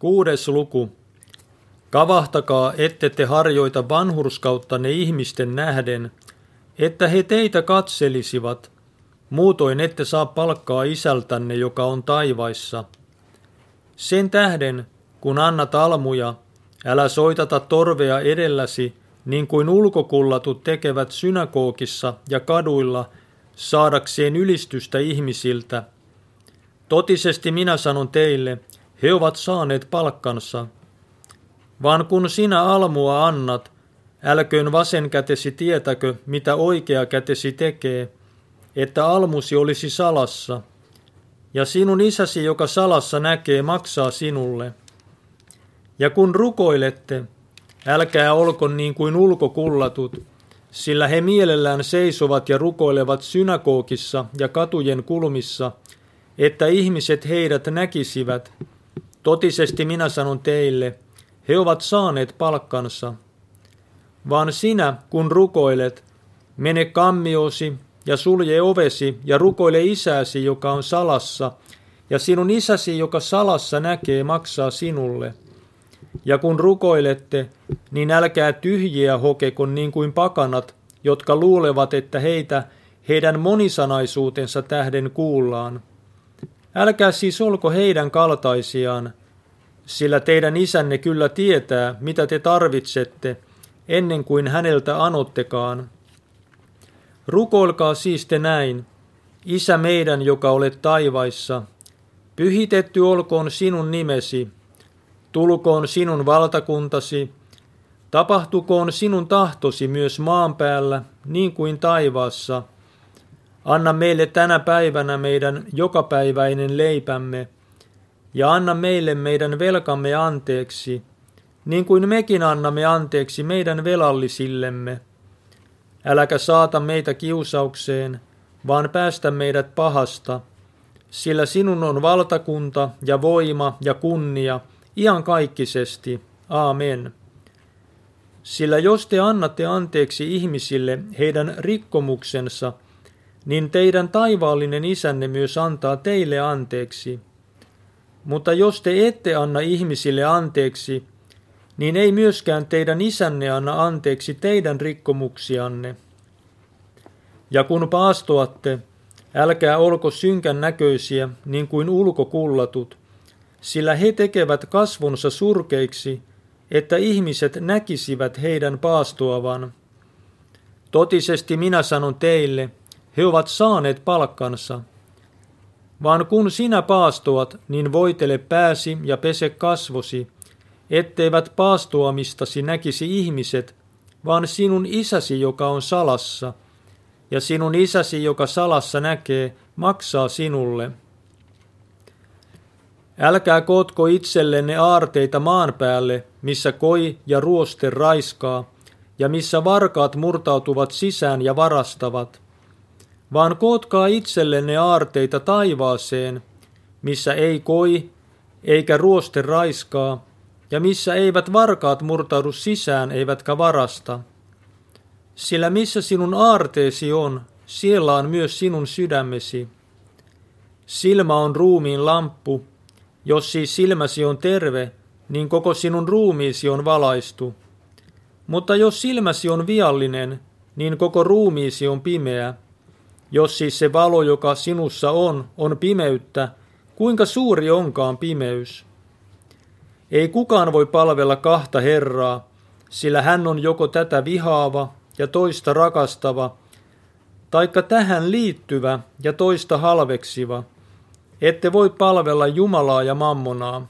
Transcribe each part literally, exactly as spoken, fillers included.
Kuudes luku. Kavahtakaa, ette te harjoita vanhurskauttanne ihmisten nähden, että he teitä katselisivat. Muutoin ette saa palkkaa isältänne, joka on taivaissa. Sen tähden, kun annat almuja, älä soitata torvea edelläsi, niin kuin ulkokullatut tekevät synagogissa ja kaduilla, saadakseen ylistystä ihmisiltä. Totisesti minä sanon teille, he ovat saaneet palkkansa. Vaan kun sinä almua annat, älköön vasen kätesi tietäkö, mitä oikea kätesi tekee, että almusi olisi salassa, ja sinun isäsi, joka salassa näkee, maksaa sinulle. Ja kun rukoilette, älkää olko niin kuin ulkokullatut, sillä he mielellään seisovat ja rukoilevat synagogissa ja katujen kulmissa, että ihmiset heidät näkisivät. Totisesti minä sanon teille, he ovat saaneet palkkansa. Vaan sinä, kun rukoilet, mene kammiosi ja sulje ovesi ja rukoile isäsi, joka on salassa, ja sinun isäsi, joka salassa näkee, maksaa sinulle. Ja kun rukoilette, niin älkää tyhjiä hokeko niin kuin pakanat, jotka luulevat, että heitä heidän monisanaisuutensa tähden kuullaan. Älkää siis olko heidän kaltaisiaan, sillä teidän isänne kyllä tietää, mitä te tarvitsette, ennen kuin häneltä anottekaan. Rukoilkaa siis te näin, Isä meidän, joka olet taivaissa, pyhitetty olkoon sinun nimesi, tulkoon sinun valtakuntasi, tapahtukoon sinun tahtosi myös maan päällä, niin kuin taivaassa. Anna meille tänä päivänä meidän jokapäiväinen leipämme, ja anna meille meidän velkamme anteeksi, niin kuin mekin annamme anteeksi meidän velallisillemme. Äläkä saata meitä kiusaukseen, vaan päästä meidät pahasta, sillä sinun on valtakunta ja voima ja kunnia iankaikkisesti. Aamen. Sillä jos te annatte anteeksi ihmisille heidän rikkomuksensa, niin teidän taivaallinen isänne myös antaa teille anteeksi. Mutta jos te ette anna ihmisille anteeksi, niin ei myöskään teidän isänne anna anteeksi teidän rikkomuksianne. Ja kun paastoatte, älkää olko synkän näköisiä niin kuin ulkokullatut, sillä he tekevät kasvonsa surkeiksi, että ihmiset näkisivät heidän paastoavan. Totisesti minä sanon teille, he ovat saaneet palkkansa. Vaan kun sinä paastoat, niin voitele pääsi ja pese kasvosi, etteivät paastoamistasi näkisi ihmiset, vaan sinun isäsi, joka on salassa, ja sinun isäsi, joka salassa näkee, maksaa sinulle. Älkää kootko itsellenne aarteita maan päälle, missä koi ja ruoste raiskaa, ja missä varkaat murtautuvat sisään ja varastavat, vaan kootkaa itsellenne aarteita taivaaseen, missä ei koi eikä ruoste raiskaa, ja missä eivät varkaat murtaudu sisään eivätkä varasta. Sillä missä sinun aarteesi on, siellä on myös sinun sydämesi. Silmä on ruumiin lamppu, jos siis silmäsi on terve, niin koko sinun ruumiisi on valaistu. Mutta jos silmäsi on viallinen, niin koko ruumiisi on pimeä. Jos siis se valo, joka sinussa on, on pimeyttä, kuinka suuri onkaan pimeys? Ei kukaan voi palvella kahta Herraa, sillä hän on joko tätä vihaava ja toista rakastava, taikka tähän liittyvä ja toista halveksiva. Ette voi palvella Jumalaa ja mammonaa.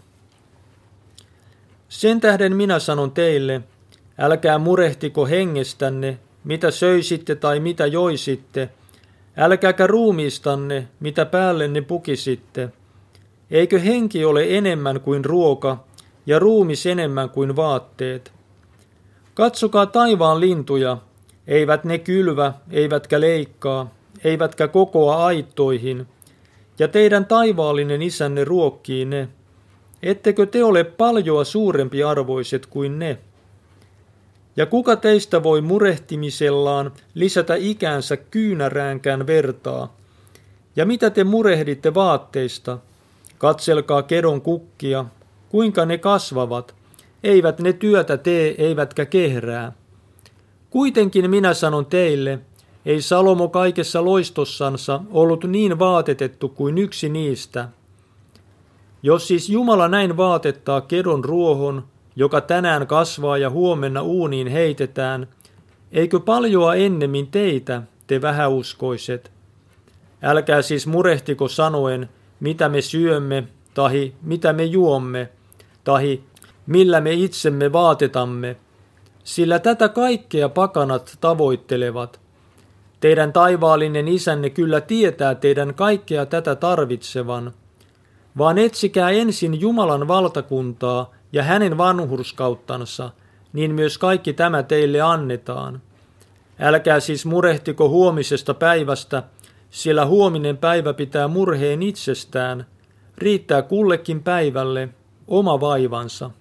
Sen tähden minä sanon teille, älkää murehtiko hengestänne, mitä söisitte tai mitä joisitte, älkääkä ruumiistanne, mitä päällenne pukisitte. Eikö henki ole enemmän kuin ruoka, ja ruumis enemmän kuin vaatteet? Katsokaa taivaan lintuja, eivät ne kylvä, eivätkä leikkaa, eivätkä kokoa aittoihin, ja teidän taivaallinen isänne ruokkii ne. Ettekö te ole paljoa suurempi arvoiset kuin ne? Ja kuka teistä voi murehtimisellaan lisätä ikäänsä kyynäräänkään vertaa? Ja mitä te murehditte vaatteista? Katselkaa kedon kukkia, kuinka ne kasvavat, eivät ne työtä tee eivätkä kehrää. Kuitenkin minä sanon teille, ei Salomo kaikessa loistossansa ollut niin vaatetettu kuin yksi niistä. Jos siis Jumala näin vaatettaa kedon ruohon, joka tänään kasvaa ja huomenna uuniin heitetään, eikö paljoa ennemmin teitä, te vähäuskoiset? Älkää siis murehtiko sanoen, mitä me syömme, tahi mitä me juomme, tahi millä me itsemme vaatetamme, sillä tätä kaikkea pakanat tavoittelevat. Teidän taivaallinen isänne kyllä tietää teidän kaikkea tätä tarvitsevan, vaan etsikää ensin Jumalan valtakuntaa ja hänen vanhurskauttansa, niin myös kaikki tämä teille annetaan. Älkää siis murehtiko huomisesta päivästä, sillä huominen päivä pitää murheen itsestään, riittää kullekin päivälle oma vaivansa.